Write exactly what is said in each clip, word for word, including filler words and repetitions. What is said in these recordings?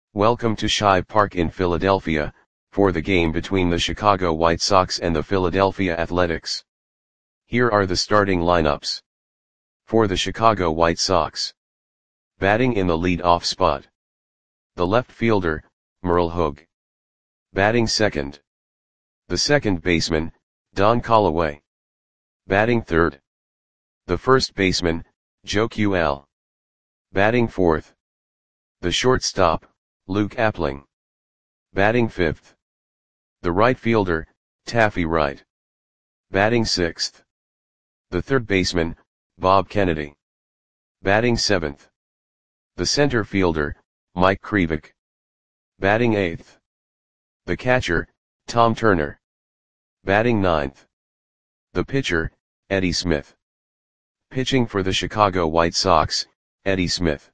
Welcome to Shive Park in Philadelphia, for the game between the Chicago White Sox and the Philadelphia Athletics. Here are the starting lineups. For the Chicago White Sox. Batting in the lead-off spot. The left fielder, Merle Hogue. Batting second. The second baseman, Don Callaway. Batting third. The first baseman, Joe Q L. Batting fourth. The shortstop, Luke Appling. Batting fifth. The right fielder, Taffy Wright. Batting sixth. The third baseman, Bob Kennedy. Batting seventh. The center fielder, Mike Krivik. Batting eighth. The catcher, Tom Turner. Batting ninth. The pitcher, Eddie Smith. Pitching for the Chicago White Sox, Eddie Smith.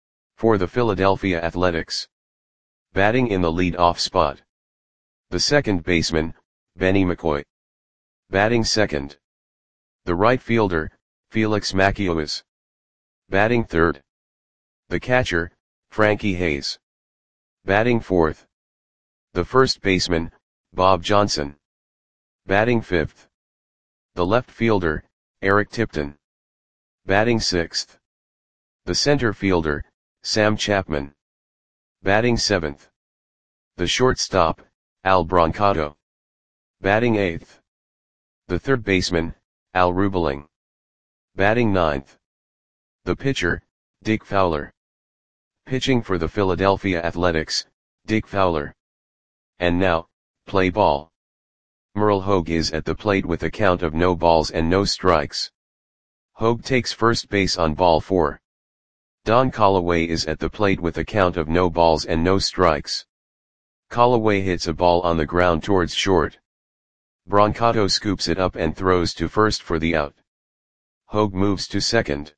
For the Philadelphia Athletics. Batting in the lead-off spot. The second baseman, Benny McCoy. Batting second. The right fielder, Felix Macias. Batting third. The catcher, Frankie Hayes. Batting fourth. The first baseman, Bob Johnson. Batting fifth. The left fielder, Eric Tipton. Batting sixth. The center fielder, Sam Chapman. Batting seventh. The shortstop, Al Brancato. Batting eighth. The third baseman, Al Rubeling. Batting ninth. The pitcher, Dick Fowler. Pitching for the Philadelphia Athletics, Dick Fowler. And now, play ball. Merle Hogue is at the plate with a count of no balls and no strikes. Hogue takes first base on ball four. Don Callaway is at the plate with a count of no balls and no strikes. Callaway hits a ball on the ground towards short. Brancato scoops it up and throws to first for the out. Hogue moves to second.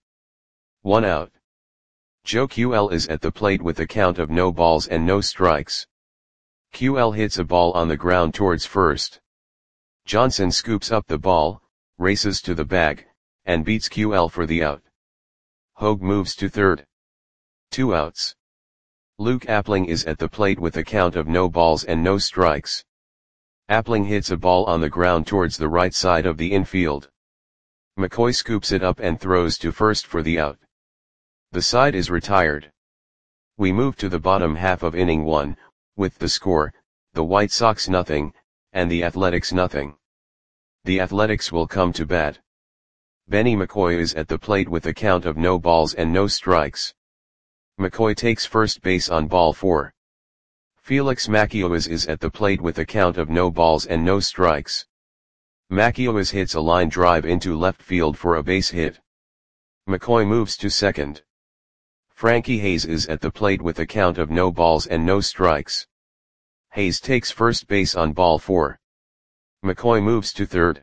One out. Joe Q L is at the plate with a count of no balls and no strikes. Q L hits a ball on the ground towards first. Johnson scoops up the ball, races to the bag, and beats Q L for the out. Hogue moves to third. Two outs. Luke Appling is at the plate with a count of no balls and no strikes. Appling hits a ball on the ground towards the right side of the infield. McCoy scoops it up and throws to first for the out. The side is retired. We move to the bottom half of inning one, with the score, the White Sox nothing, and the Athletics nothing. The Athletics will come to bat. Benny McCoy is at the plate with a count of no balls and no strikes. McCoy takes first base on ball four. Felix Macias is at the plate with a count of no balls and no strikes. Macias hits a line drive into left field for a base hit. McCoy moves to second. Frankie Hayes is at the plate with a count of no balls and no strikes. Hayes takes first base on ball four. McCoy moves to third.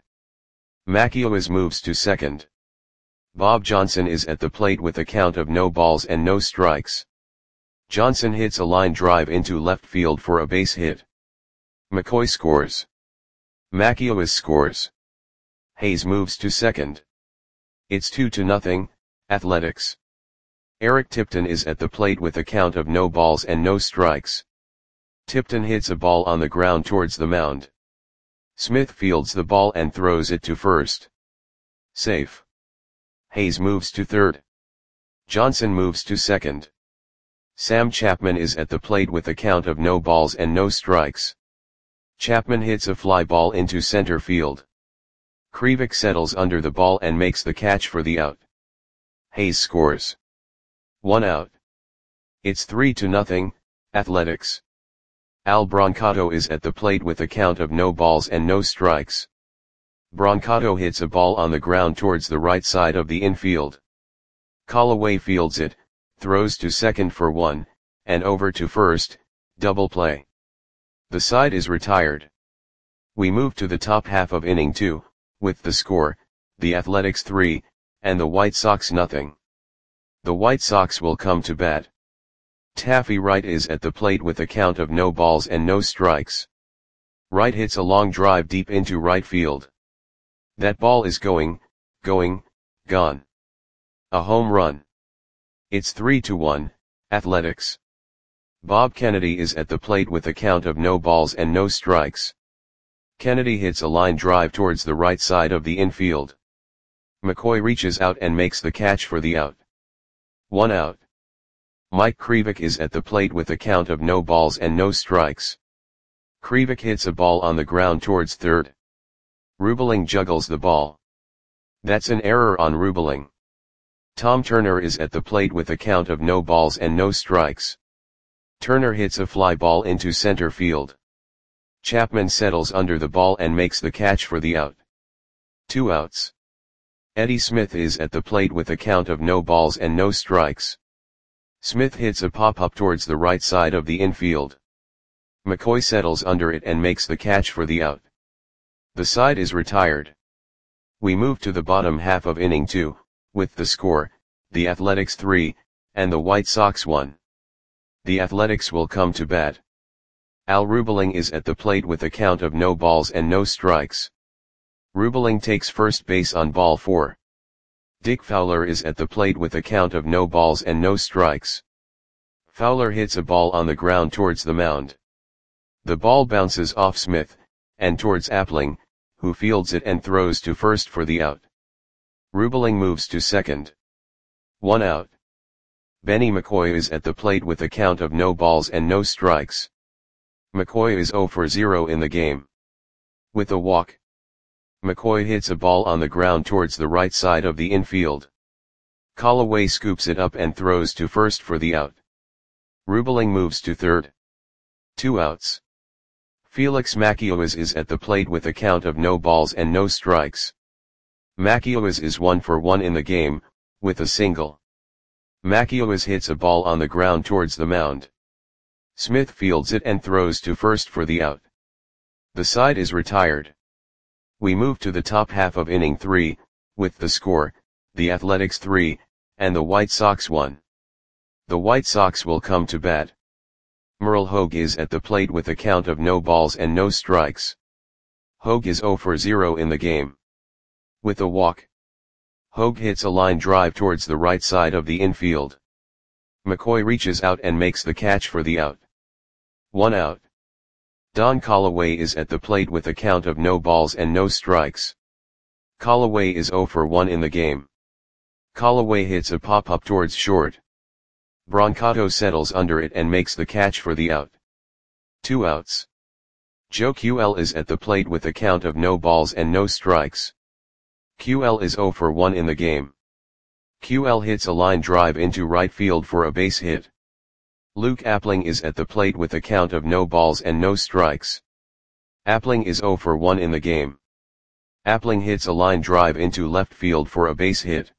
Macias moves to second. Bob Johnson is at the plate with a count of no balls and no strikes. Johnson hits a line drive into left field for a base hit. McCoy scores. Macias scores. Hayes moves to second. It's two to nothing, Athletics. Eric Tipton is at the plate with a count of no balls and no strikes. Tipton hits a ball on the ground towards the mound. Smith fields the ball and throws it to first. Safe. Hayes moves to third. Johnson moves to second. Sam Chapman is at the plate with a count of no balls and no strikes. Chapman hits a fly ball into center field. Krivik settles under the ball and makes the catch for the out. Hayes scores. One out. It's three to nothing, Athletics. Al Brancato is at the plate with a count of no balls and no strikes. Brancato hits a ball on the ground towards the right side of the infield. Callaway fields it, throws to second for one, and over to first, double play. The side is retired. We move to the top half of inning two, with the score, the Athletics three, and the White Sox nothing. The White Sox will come to bat. Taffy Wright is at the plate with a count of no balls and no strikes. Wright hits a long drive deep into right field. That ball is going, going, gone. A home run. It's three to one, Athletics. Bob Kennedy is at the plate with a count of no balls and no strikes. Kennedy hits a line drive towards the right side of the infield. McCoy reaches out and makes the catch for the out. One out. Mike Krivik is at the plate with a count of no balls and no strikes. Krivik hits a ball on the ground towards third. Rubeling juggles the ball. That's an error on Rubeling. Tom Turner is at the plate with a count of no balls and no strikes. Turner hits a fly ball into center field. Chapman settles under the ball and makes the catch for the out. Two outs. Eddie Smith is at the plate with a count of no balls and no strikes. Smith hits a pop-up towards the right side of the infield. McCoy settles under it and makes the catch for the out. The side is retired. We move to the bottom half of inning two, with the score, the Athletics three, and the White Sox one. The Athletics will come to bat. Al Rubeling is at the plate with a count of no balls and no strikes. Rubeling takes first base on ball four. Dick Fowler is at the plate with a count of no balls and no strikes. Fowler hits a ball on the ground towards the mound. The ball bounces off Smith, and towards Appling, who fields it and throws to first for the out. Rubeling moves to second. One out. Benny McCoy is at the plate with a count of no balls and no strikes. McCoy is zero for zero in the game. With a walk, McCoy hits a ball on the ground towards the right side of the infield. Callaway scoops it up and throws to first for the out. Rubeling moves to third. Two outs. Felix Macias is at the plate with a count of no balls and no strikes. Macias is one for one in the game, with a single. Macias hits a ball on the ground towards the mound. Smith fields it and throws to first for the out. The side is retired. We move to the top half of inning three, with the score, the Athletics three, and the White Sox one. The White Sox will come to bat. Merle Hogue is at the plate with a count of no balls and no strikes. Hogue is zero for zero in the game. With a walk, Hogue hits a line drive towards the right side of the infield. McCoy reaches out and makes the catch for the out. One out. Don Callaway is at the plate with a count of no balls and no strikes. Callaway is zero for one in the game. Callaway hits a pop-up towards short. Brancato settles under it and makes the catch for the out. Two outs. Joe Q L is at the plate with a count of no balls and no strikes. Q L is zero for one in the game. Q L hits a line drive into right field for a base hit. Luke Appling is at the plate with a count of no balls and no strikes. Appling is zero for one in the game. Appling hits a line drive into left field for a base hit.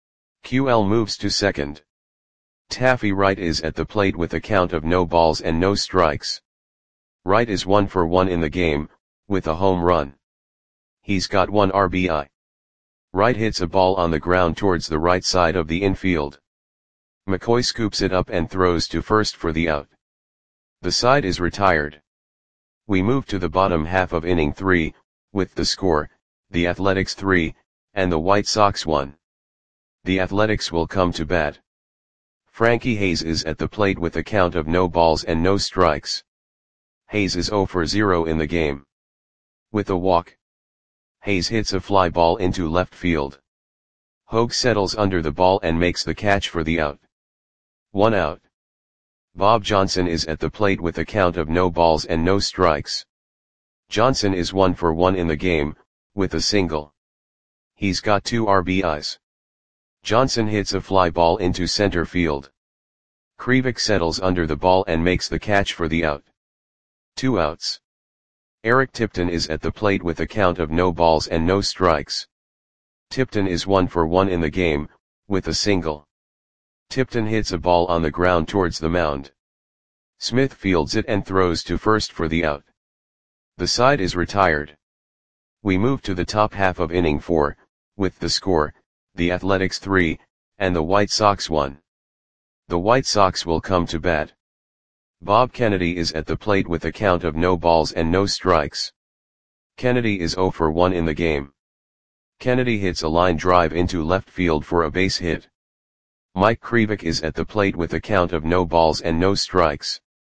Q L moves to second. Taffy Wright is at the plate with a count of no balls and no strikes. Wright is one for one in the game, with a home run. He's got one R B I. Wright hits a ball on the ground towards the right side of the infield. McCoy scoops it up and throws to first for the out. The side is retired. We move to the bottom half of inning three, with the score, the Athletics three, and the White Sox one. The Athletics will come to bat. Frankie Hayes is at the plate with a count of no balls and no strikes. Hayes is zero for zero in the game. With a walk, Hayes hits a fly ball into left field. Hogue settles under the ball and makes the catch for the out. One out. Bob Johnson is at the plate with a count of no balls and no strikes. Johnson is one for one in the game, with a single. He's got two R B Is. Johnson hits a fly ball into center field. Krivik settles under the ball and makes the catch for the out. Two outs. Eric Tipton is at the plate with a count of no balls and no strikes. Tipton is one for one in the game, with a single. Tipton hits a ball on the ground towards the mound. Smith fields it and throws to first for the out. The side is retired. We move to the top half of inning four, with the score, the Athletics three, and the White Sox one. The White Sox will come to bat. Bob Kennedy is at the plate with a count of no balls and no strikes. Kennedy is zero for one in the game. Kennedy hits a line drive into left field for a base hit. Mike Krivik is at the plate with a count of no balls and no strikes.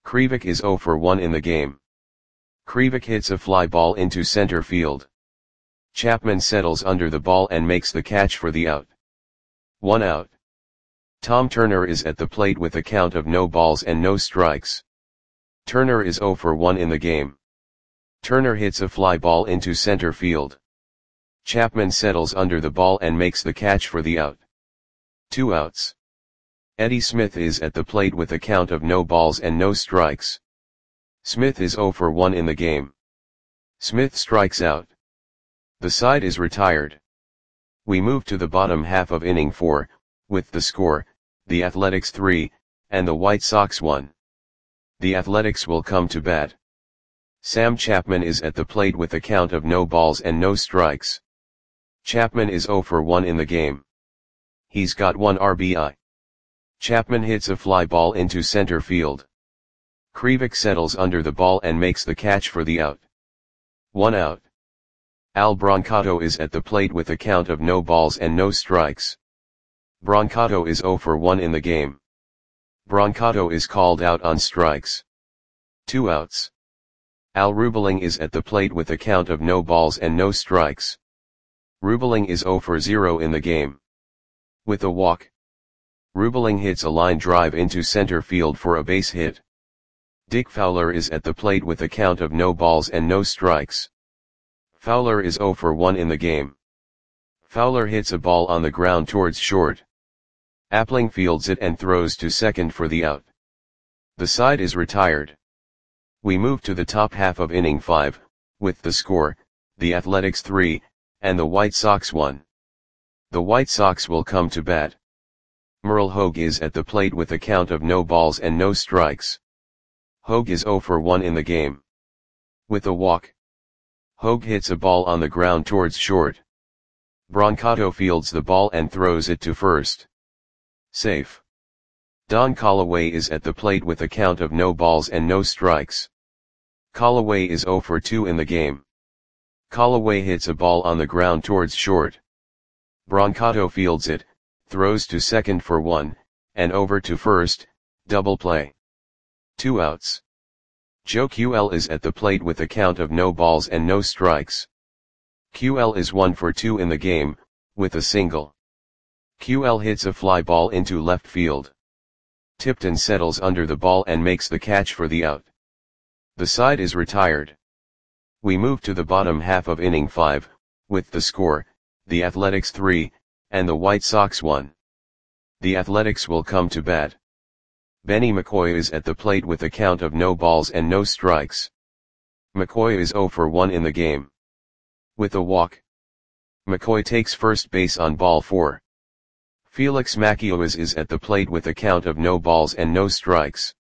Krivik is zero for one in the game. Krivik hits a fly ball into center field. Chapman settles under the ball and makes the catch for the out. One out. Tom Turner is at the plate with a count of no balls and no strikes. Turner is zero for one in the game. Turner hits a fly ball into center field. Chapman settles under the ball and makes the catch for the out. Two outs. Eddie Smith is at the plate with a count of no balls and no strikes. Smith is zero for one in the game. Smith strikes out. The side is retired. We move to the bottom half of inning four, with the score, the Athletics three, and the White Sox one. The Athletics will come to bat. Sam Chapman is at the plate with a count of no balls and no strikes. Chapman is zero for one in the game. He's got one R B I. Chapman hits a fly ball into center field. Krivik settles under the ball and makes the catch for the out. One out. Al Brancato is at the plate with a count of no balls and no strikes. Brancato is zero for one in the game. Brancato is called out on strikes. Two outs. Al Rubeling is at the plate with a count of no balls and no strikes. Rubeling is zero for zero in the game. With a walk. Rubeling hits a line drive into center field for a base hit. Dick Fowler is at the plate with a count of no balls and no strikes. Fowler is zero for one in the game. Fowler hits a ball on the ground towards short. Appling fields it and throws to second for the out. The side is retired. We move to the top half of inning five, with the score, the Athletics three, and the White Sox one. The White Sox will come to bat. Merle Hogue is at the plate with a count of no balls and no strikes. Hogue is zero for one in the game. With a walk. Hogue hits a ball on the ground towards short. Brancato fields the ball and throws it to first. Safe. Don Callaway is at the plate with a count of no balls and no strikes. Callaway is zero for two in the game. Callaway hits a ball on the ground towards short. Brancato fields it, throws to second for one, and over to first, double play. Two outs. Joe Q L is at the plate with a count of no balls and no strikes. Q L is one for two in the game, with a single. Q L hits a fly ball into left field. Tipton settles under the ball and makes the catch for the out. The side is retired. We move to the bottom half of inning five, with the score, the Athletics three, and the White Sox one. The Athletics will come to bat. Benny McCoy is at the plate with a count of no balls and no strikes. McCoy is zero for one in the game. With a walk. McCoy takes first base on ball four. Felix Macias is at the plate with a count of no balls and no strikes.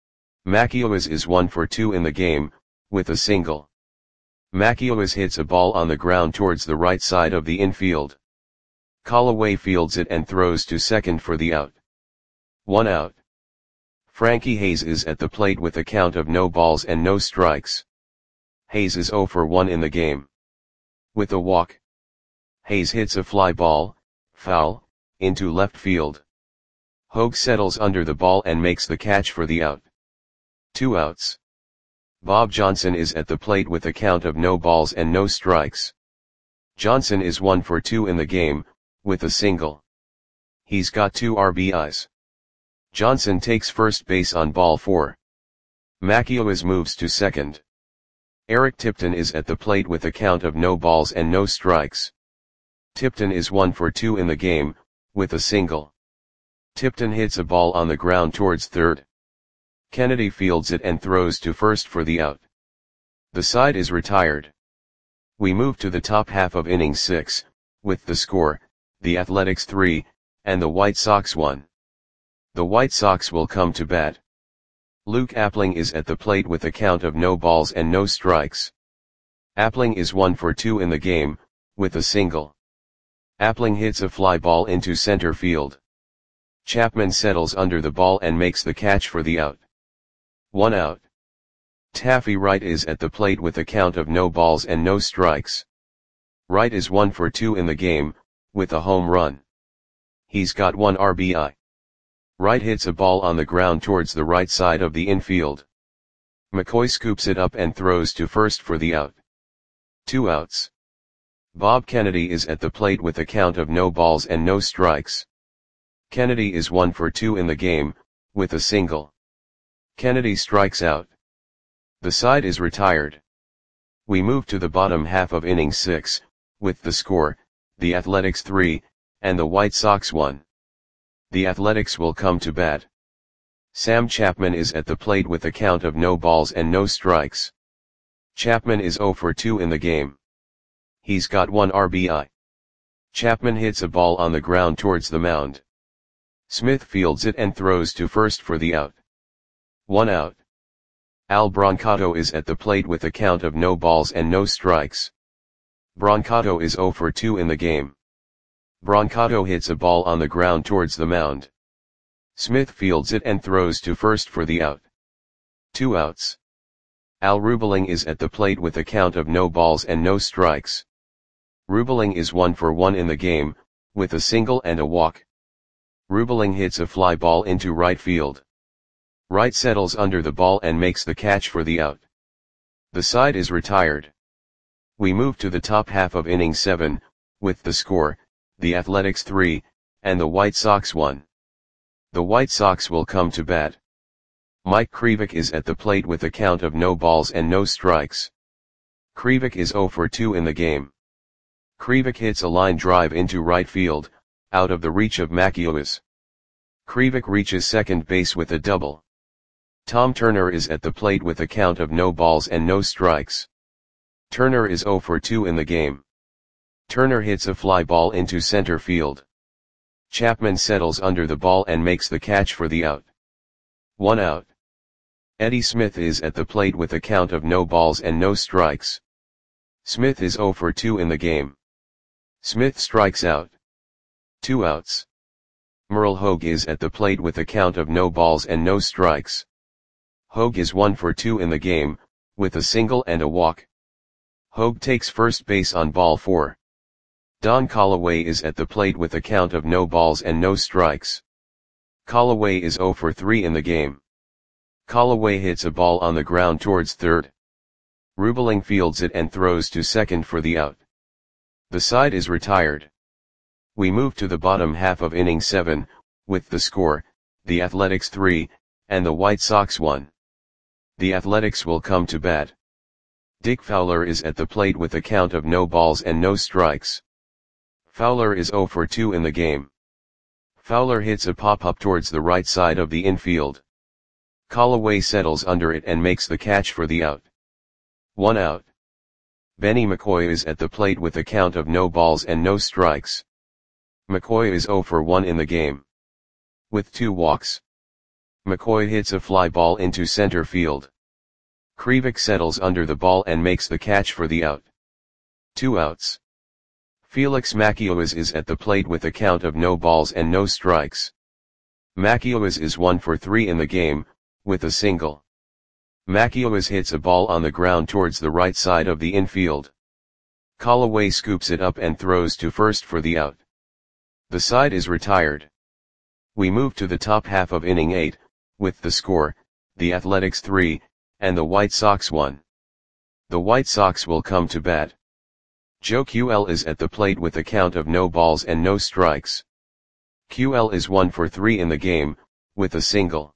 Macias is one for two in the game, with a single. Macias hits a ball on the ground towards the right side of the infield. Callaway fields it and throws to second for the out. One out. Frankie Hayes is at the plate with a count of no balls and no strikes. Hayes is zero for one in the game. With a walk. Hayes hits a fly ball, foul, into left field. Hogue settles under the ball and makes the catch for the out. Two outs. Bob Johnson is at the plate with a count of no balls and no strikes. Johnson is one for two in the game, with a single. He's got two R B Is. Johnson takes first base on ball four. Macias moves to second. Eric Tipton is at the plate with a count of no balls and no strikes. Tipton is one for two in the game, with a single. Tipton hits a ball on the ground towards third. Kennedy fields it and throws to first for the out. The side is retired. We move to the top half of inning six, with the score, the Athletics three, and the White Sox one. The White Sox will come to bat. Luke Appling is at the plate with a count of no balls and no strikes. Appling is one for two in the game, with a single. Appling hits a fly ball into center field. Chapman settles under the ball and makes the catch for the out. One out. Taffy Wright is at the plate with a count of no balls and no strikes. Wright is one for two in the game, with a home run. He's got one R B I. Wright hits a ball on the ground towards the right side of the infield. McCoy scoops it up and throws to first for the out. Two outs. Bob Kennedy is at the plate with a count of no balls and no strikes. Kennedy is one for two in the game, with a single. Kennedy strikes out. The side is retired. We move to the bottom half of inning six, with the score, the Athletics three, and the White Sox one. The Athletics will come to bat. Sam Chapman is at the plate with a count of no balls and no strikes. Chapman is oh for two in the game. He's got one R B I. Chapman hits a ball on the ground towards the mound. Smith fields it and throws to first for the out. One out. Al Brancato is at the plate with a count of no balls and no strikes. Brancato is oh for two in the game. Brancato hits a ball on the ground towards the mound. Smith fields it and throws to first for the out. Two outs. Al Rubeling is at the plate with a count of no balls and no strikes. Rubeling is one for one in the game, with a single and a walk. Rubeling hits a fly ball into right field. Wright settles under the ball and makes the catch for the out. The side is retired. We move to the top half of inning seven, with the score, the Athletics three, and the White Sox one. The White Sox will come to bat. Mike Krivik is at the plate with a count of no balls and no strikes. Krivik is oh for two in the game. Krivik hits a line drive into right field, out of the reach of Macias. Krivik reaches second base with a double. Tom Turner is at the plate with a count of no balls and no strikes. Turner is oh for two in the game. Turner hits a fly ball into center field. Chapman settles under the ball and makes the catch for the out. One out. Eddie Smith is at the plate with a count of no balls and no strikes. Smith is oh for two in the game. Smith strikes out. Two outs. Merle Hogue is at the plate with a count of no balls and no strikes. Hogue is one for two in the game, with a single and a walk. Hogue takes first base on ball four. Don Callaway is at the plate with a count of no balls and no strikes. Callaway is oh for three in the game. Callaway hits a ball on the ground towards third. Rubeling fields it and throws to second for the out. The side is retired. We move to the bottom half of inning seven, with the score, the Athletics three, and the White Sox one. The Athletics will come to bat. Dick Fowler is at the plate with a count of no balls and no strikes. Fowler is oh for two in the game. Fowler hits a pop-up towards the right side of the infield. Callaway settles under it and makes the catch for the out. One out. Benny McCoy is at the plate with a count of no balls and no strikes. McCoy is oh for one in the game. With two walks. McCoy hits a fly ball into center field. Krivik settles under the ball and makes the catch for the out. Two outs. Felix Macias is at the plate with a count of no balls and no strikes. Macias is one for three in the game, with a single. Macias hits a ball on the ground towards the right side of the infield. Callaway scoops it up and throws to first for the out. The side is retired. We move to the top half of inning eight, with the score, the Athletics three, and the White Sox one. The White Sox will come to bat. Joe Q L is at the plate with a count of no balls and no strikes. Q L is one for three in the game, with a single.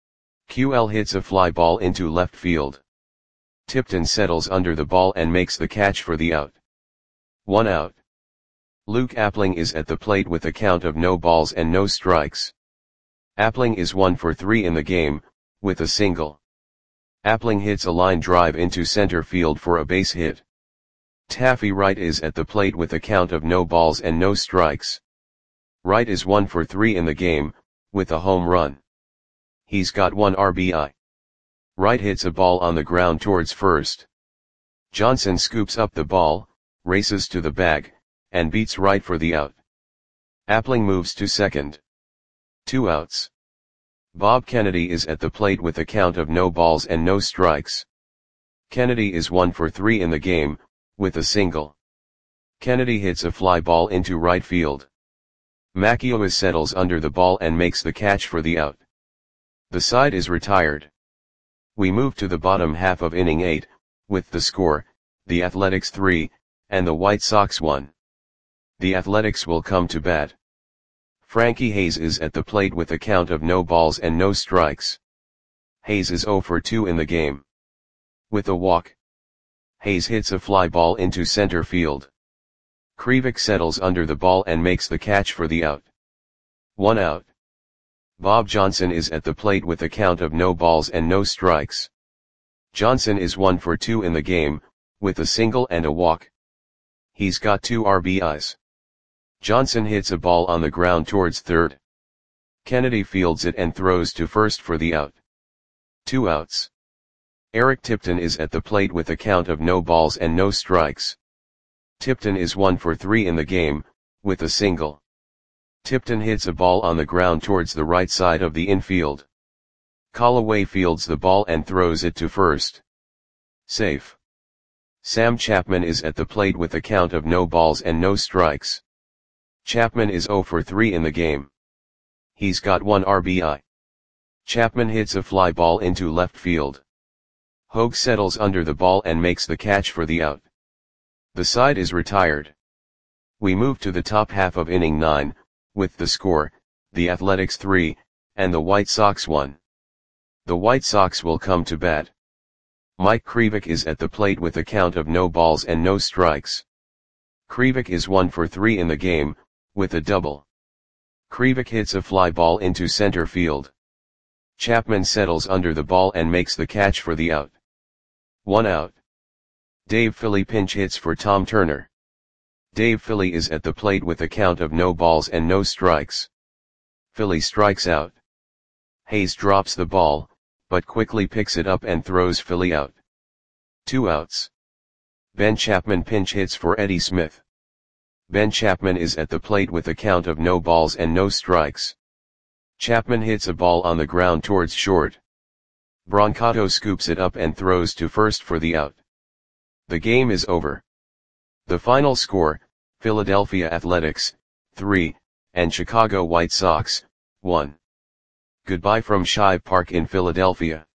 Q L hits a fly ball into left field. Tipton settles under the ball and makes the catch for the out. One out. Luke Appling is at the plate with a count of no balls and no strikes. Appling is one for three in the game, with a single. Appling hits a line drive into center field for a base hit. Taffy Wright is at the plate with a count of no balls and no strikes. Wright is one for three in the game, with a home run. He's got one R B I. Wright hits a ball on the ground towards first. Johnson scoops up the ball, races to the bag, and beats Wright for the out. Appling moves to second. Two outs. Bob Kennedy is at the plate with a count of no balls and no strikes. Kennedy is one for three in the game, with a single. Kennedy hits a fly ball into right field. Macias settles under the ball and makes the catch for the out. The side is retired. We move to the bottom half of inning eight, with the score, the Athletics three, and the White Sox one. The Athletics will come to bat. Frankie Hayes is at the plate with a count of no balls and no strikes. Hayes is oh for two in the game. With a walk, Hayes hits a fly ball into center field. Krivik settles under the ball and makes the catch for the out. One out. Bob Johnson is at the plate with a count of no balls and no strikes. Johnson is one for two in the game, with a single and a walk. He's got two R B Is. Johnson hits a ball on the ground towards third. Kennedy fields it and throws to first for the out. Two outs. Eric Tipton is at the plate with a count of no balls and no strikes. Tipton is one for three in the game, with a single. Tipton hits a ball on the ground towards the right side of the infield. Callaway fields the ball and throws it to first. Safe. Sam Chapman is at the plate with a count of no balls and no strikes. Chapman is oh for three in the game. He's got one R B I. Chapman hits a fly ball into left field. Hogue settles under the ball and makes the catch for the out. The side is retired. We move to the top half of inning nine, with the score, the Athletics three, and the White Sox one. The White Sox will come to bat. Mike Krivik is at the plate with a count of no balls and no strikes. Krivik is one for three in the game, with a double. Krivik hits a fly ball into center field. Chapman settles under the ball and makes the catch for the out. One out. Dave Philly pinch hits for Tom Turner. Dave Philly is at the plate with a count of no balls and no strikes. Philly strikes out. Hayes drops the ball, but quickly picks it up and throws Philly out. Two outs. Ben Chapman pinch hits for Eddie Smith. Ben Chapman is at the plate with a count of no balls and no strikes. Chapman hits a ball on the ground towards short. Brancato scoops it up and throws to first for the out. The game is over. The final score, Philadelphia Athletics, three, and Chicago White Sox, one. Goodbye from Shive Park in Philadelphia.